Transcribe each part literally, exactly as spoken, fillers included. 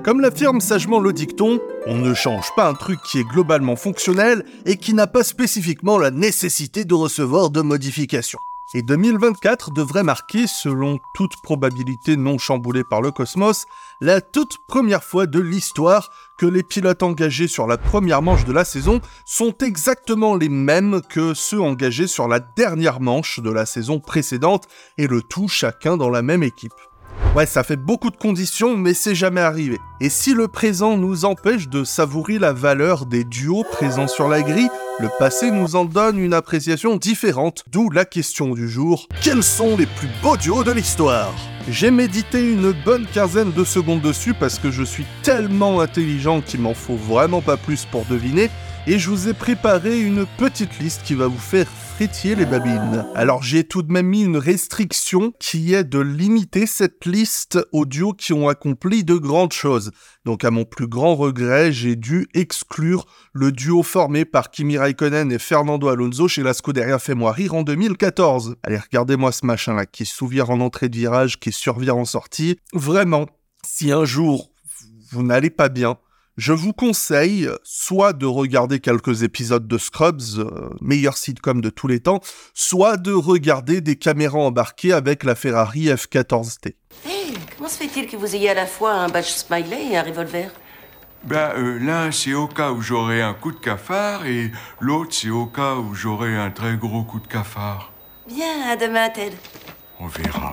Comme l'affirme sagement le dicton, on ne change pas un truc qui est globalement fonctionnel et qui n'a pas spécifiquement la nécessité de recevoir de modifications. Et deux mille vingt-quatre devrait marquer, selon toute probabilité non chamboulée par le cosmos, la toute première fois de l'histoire que les pilotes engagés sur la première manche de la saison sont exactement les mêmes que ceux engagés sur la dernière manche de la saison précédente, et le tout chacun dans la même équipe. Ouais, ça fait beaucoup de conditions, mais c'est jamais arrivé. Et si le présent nous empêche de savourer la valeur des duos présents sur la grille, le passé nous en donne une appréciation différente, d'où la question du jour. Quels sont les plus beaux duos de l'histoire ? J'ai médité une bonne quinzaine de secondes dessus parce que je suis tellement intelligent qu'il m'en faut vraiment pas plus pour deviner, et je vous ai préparé une petite liste qui va vous faire frétiller les babines. Alors j'ai tout de même mis une restriction qui est de limiter cette liste aux duos qui ont accompli de grandes choses. Donc à mon plus grand regret, j'ai dû exclure le duo formé par Kimi Räikkönen et Fernando Alonso chez la Scuderia Fais-moi rire en deux mille quatorze. Allez, regardez-moi ce machin-là, qui survire en entrée de virage, qui survire en sortie. Vraiment, si un jour vous n'allez pas bien, je vous conseille soit de regarder quelques épisodes de Scrubs, euh, meilleur sitcom de tous les temps, soit de regarder des caméras embarquées avec la Ferrari F quatorze T. Hey, comment se fait-il que vous ayez à la fois un badge smiley et un revolver ? Ben, euh, l'un, c'est au cas où j'aurai un coup de cafard, et l'autre, c'est au cas où j'aurai un très gros coup de cafard. Bien, à demain, Ted. On verra.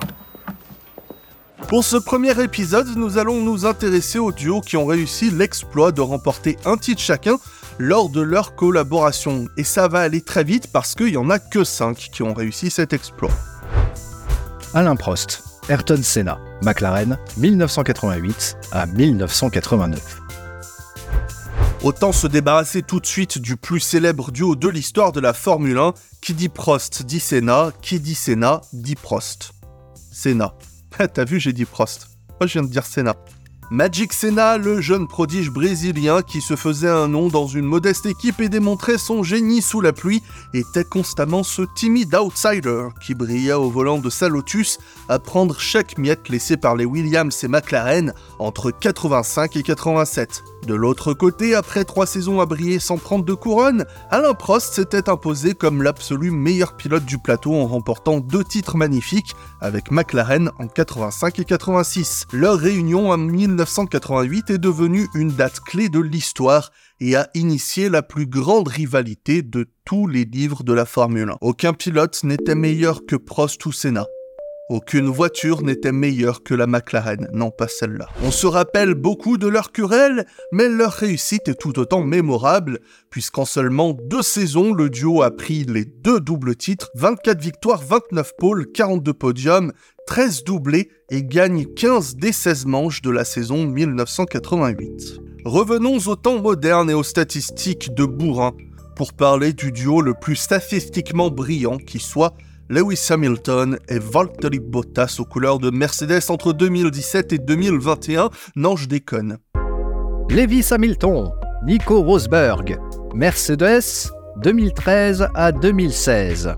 Pour ce premier épisode, nous allons nous intéresser aux duos qui ont réussi l'exploit de remporter un titre chacun lors de leur collaboration. Et ça va aller très vite parce qu'il n'y en a que cinq qui ont réussi cet exploit. Alain Prost, Ayrton Senna, McLaren, dix-neuf cent quatre-vingt-huit à dix-neuf cent quatre-vingt-neuf. Autant se débarrasser tout de suite du plus célèbre duo de l'histoire de la Formule un. Qui dit Prost dit Senna, qui dit Senna dit Prost. Senna. Ah, t'as vu, j'ai dit Prost. Moi, je viens de dire Senna. Magic Senna, le jeune prodige brésilien qui se faisait un nom dans une modeste équipe et démontrait son génie sous la pluie, était constamment ce timide outsider qui brilla au volant de sa Lotus à prendre chaque miette laissée par les Williams et McLaren entre quatre-vingt-cinq et quatre-vingt-sept. De l'autre côté, après trois saisons à briller sans prendre de couronne, Alain Prost s'était imposé comme l'absolu meilleur pilote du plateau en remportant deux titres magnifiques avec McLaren en quatre-vingt-cinq et quatre-vingt-six. Leur réunion en dix-neuf cent quatre-vingt-huit est devenue une date clé de l'histoire et a initié la plus grande rivalité de tous les livres de la Formule un. Aucun pilote n'était meilleur que Prost ou Senna. Aucune voiture n'était meilleure que la McLaren, non pas celle-là. On se rappelle beaucoup de leur querelle, mais leur réussite est tout autant mémorable, puisqu'en seulement deux saisons, le duo a pris les deux doubles titres, vingt-quatre victoires, vingt-neuf pôles, quarante-deux podiums, treize doublés et gagne quinze des seize manches de la saison dix-neuf cent quatre-vingt-huit. Revenons au temps moderne et aux statistiques de bourrin, pour parler du duo le plus statistiquement brillant qui soit, Lewis Hamilton et Valtteri Bottas aux couleurs de Mercedes entre deux mille dix-sept et deux mille vingt et un. Non, je déconne. Lewis Hamilton, Nico Rosberg, Mercedes, deux mille treize à deux mille seize.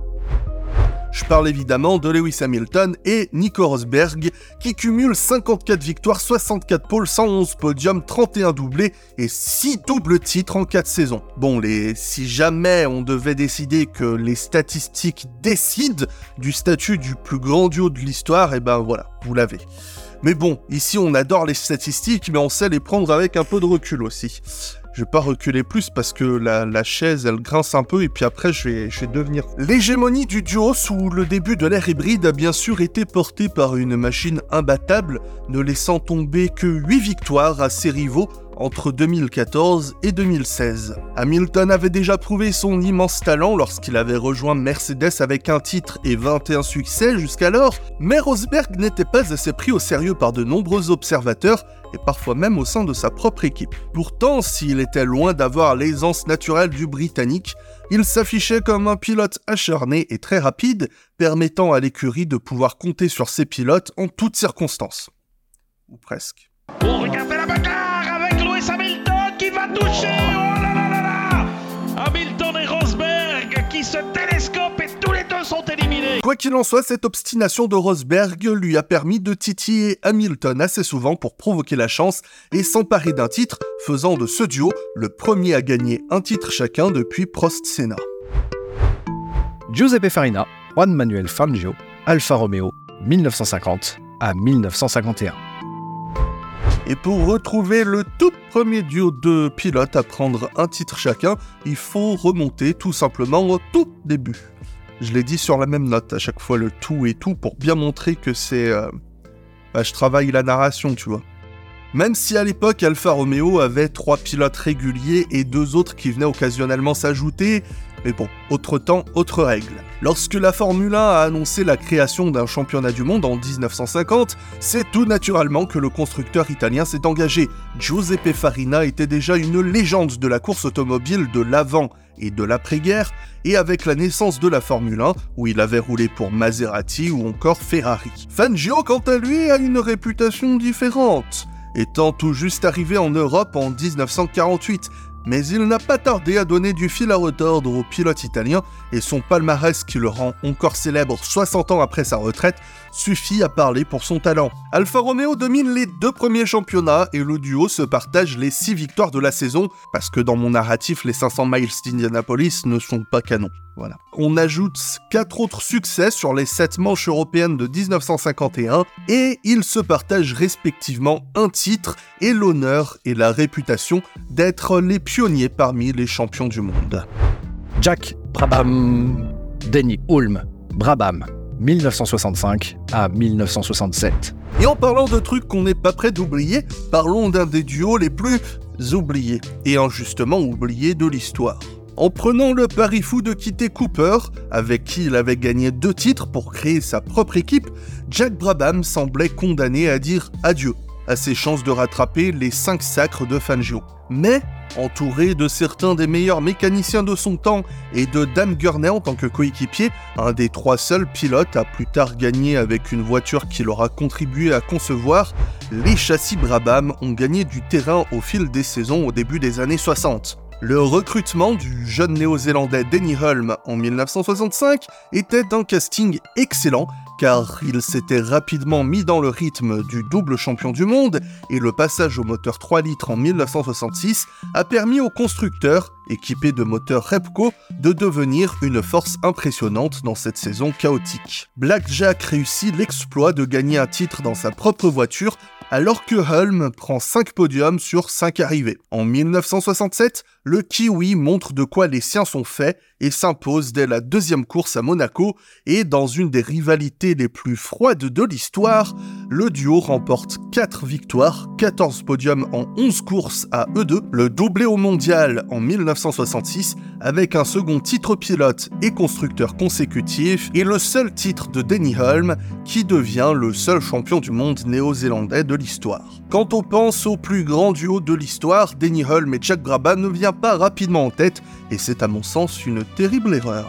Je parle évidemment de Lewis Hamilton et Nico Rosberg qui cumulent cinquante-quatre victoires, soixante-quatre pôles, cent onze podiums, trente et un doublés et six doubles titres en quatre saisons. Bon, les... si jamais on devait décider que les statistiques décident du statut du plus grand duo de l'histoire, et ben voilà, vous l'avez. Mais bon, ici on adore les statistiques, mais on sait les prendre avec un peu de recul aussi. Je vais pas reculer plus parce que la, la chaise, elle grince un peu et puis après, je vais, je vais devenir... L'hégémonie du duo sous le début de l'ère hybride a bien sûr été portée par une machine imbattable, ne laissant tomber que huit victoires à ses rivaux entre deux mille quatorze et deux mille seize. Hamilton avait déjà prouvé son immense talent lorsqu'il avait rejoint Mercedes avec un titre et vingt et un succès jusqu'alors, mais Rosberg n'était pas assez pris au sérieux par de nombreux observateurs et parfois même au sein de sa propre équipe. Pourtant, s'il était loin d'avoir l'aisance naturelle du Britannique, il s'affichait comme un pilote acharné et très rapide, permettant à l'écurie de pouvoir compter sur ses pilotes en toutes circonstances. Ou presque. Oh, regardez la bagarre avec Lewis Hamilton qui va toucher. Oh là là là là. Hamilton et Rosberg qui se télescopent et tous les deux sont éliminés. Quoi qu'il en soit, cette obstination de Rosberg lui a permis de titiller Hamilton assez souvent pour provoquer la chance et s'emparer d'un titre, faisant de ce duo le premier à gagner un titre chacun depuis Prost-Senna. Giuseppe Farina, Juan Manuel Fangio, Alfa Romeo, dix-neuf cent cinquante à dix-neuf cent cinquante et un. Et pour retrouver le tout premier duo de pilotes à prendre un titre chacun, il faut remonter tout simplement au tout début. Je l'ai dit sur la même note à chaque fois, le tout et tout, pour bien montrer que c'est... Euh... Bah, je travaille la narration, tu vois. Même si à l'époque, Alfa Romeo avait trois pilotes réguliers et deux autres qui venaient occasionnellement s'ajouter, mais bon, autre temps, autre règle. Lorsque la Formule un a annoncé la création d'un championnat du monde en dix-neuf cent cinquante, c'est tout naturellement que le constructeur italien s'est engagé. Giuseppe Farina était déjà une légende de la course automobile de l'avant et de l'après-guerre, et avec la naissance de la Formule un, où il avait roulé pour Maserati ou encore Ferrari. Fangio, quant à lui, a une réputation différente, étant tout juste arrivé en Europe en dix-neuf cent quarante-huit, mais il n'a pas tardé à donner du fil à retordre au pilote italien, et son palmarès qui le rend encore célèbre soixante ans après sa retraite suffit à parler pour son talent. Alfa Romeo domine les deux premiers championnats et le duo se partage les six victoires de la saison, parce que dans mon narratif, les cinq cents miles d'Indianapolis ne sont pas canons. Voilà. On ajoute quatre autres succès sur les sept manches européennes de dix-neuf cent cinquante et un et ils se partagent respectivement un titre et l'honneur et la réputation d'être les pionniers parmi les champions du monde. Jack Brabham, Denny Hulme, Brabham, dix-neuf cent soixante-cinq à dix-neuf cent soixante-sept. Et en parlant de trucs qu'on n'est pas prêt d'oublier, parlons d'un des duos les plus oubliés et injustement oubliés de l'histoire. En prenant le pari fou de quitter Cooper, avec qui il avait gagné deux titres pour créer sa propre équipe, Jack Brabham semblait condamné à dire adieu à ses chances de rattraper les cinq sacres de Fangio. Mais, entouré de certains des meilleurs mécaniciens de son temps et de Dan Gurney en tant que coéquipier, un des trois seuls pilotes à plus tard gagner avec une voiture qu'il aura contribué à concevoir, les châssis Brabham ont gagné du terrain au fil des saisons au début des années soixante. Le recrutement du jeune néo-zélandais Denny Hulme en dix-neuf cent soixante-cinq était un casting excellent car il s'était rapidement mis dans le rythme du double champion du monde et le passage au moteur trois litres en dix-neuf cent soixante-six a permis au constructeur, équipé de moteurs Repco, de devenir une force impressionnante dans cette saison chaotique. Blackjack réussit l'exploit de gagner un titre dans sa propre voiture alors que Hulme prend cinq podiums sur cinq arrivées. En dix-neuf cent soixante-sept, le Kiwi montre de quoi les siens sont faits et s'impose dès la deuxième course à Monaco, et dans une des rivalités les plus froides de l'histoire, le duo remporte quatre victoires, quatorze podiums en onze courses à eux deux, le doublé au mondial en dix-neuf cent soixante-six avec un second titre pilote et constructeur consécutif, et le seul titre de Denny Hulme qui devient le seul champion du monde néo-zélandais de l'histoire. Quand on pense au plus grand duo de l'histoire, Denny Hulme et Jack Brabham ne vient pas rapidement en tête, et c'est à mon sens une terrible erreur.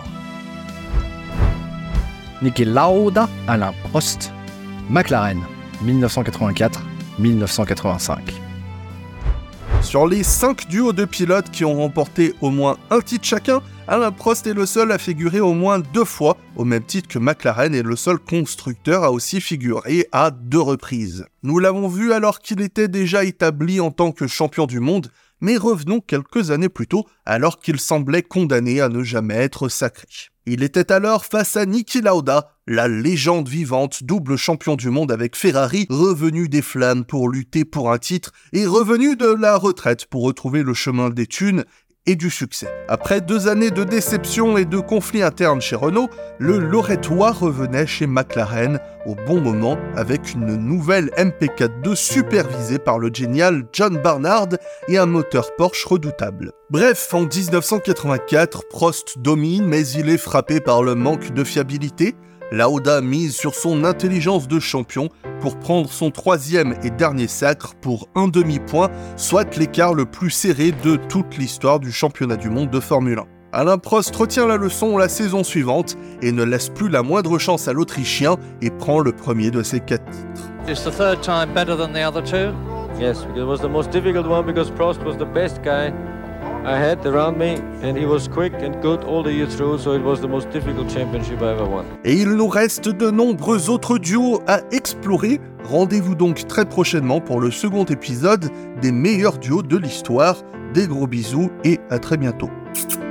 Niki Lauda, Alain Prost, McLaren, dix-neuf cent quatre-vingt-quatre à dix-neuf cent quatre-vingt-cinq. Sur les cinq duos de pilotes qui ont remporté au moins un titre chacun, Alain Prost est le seul à figurer au moins deux fois, au même titre que McLaren est le seul constructeur à aussi figurer à deux reprises. Nous l'avons vu alors qu'il était déjà établi en tant que champion du monde, mais revenons quelques années plus tôt, alors qu'il semblait condamné à ne jamais être sacré. Il était alors face à Niki Lauda, la légende vivante, double champion du monde avec Ferrari, revenu des flammes pour lutter pour un titre et revenu de la retraite pour retrouver le chemin des thunes et du succès. Après deux années de déception et de conflits internes chez Renault, le Lorettois revenait chez McLaren au bon moment avec une nouvelle M P quarante-deux supervisée par le génial John Barnard et un moteur Porsche redoutable. Bref, en dix-neuf cent quatre-vingt-quatre, Prost domine, mais il est frappé par le manque de fiabilité. Lauda mise sur son intelligence de champion pour prendre son troisième et dernier sacre pour un demi-point, soit l'écart le plus serré de toute l'histoire du championnat du monde de Formule un. Alain Prost retient la leçon la saison suivante et ne laisse plus la moindre chance à l'Autrichien et prend le premier de ses quatre titres. Is the third time better than the other two? Yes, it was the most difficult one because Prost was the best guy I had around me, and he was quick and good all the year through, so it was the most difficult championship I ever won. Et il nous reste de nombreux autres duos à explorer. Rendez-vous donc très prochainement pour le second épisode des meilleurs duos de l'histoire. Des gros bisous et à très bientôt.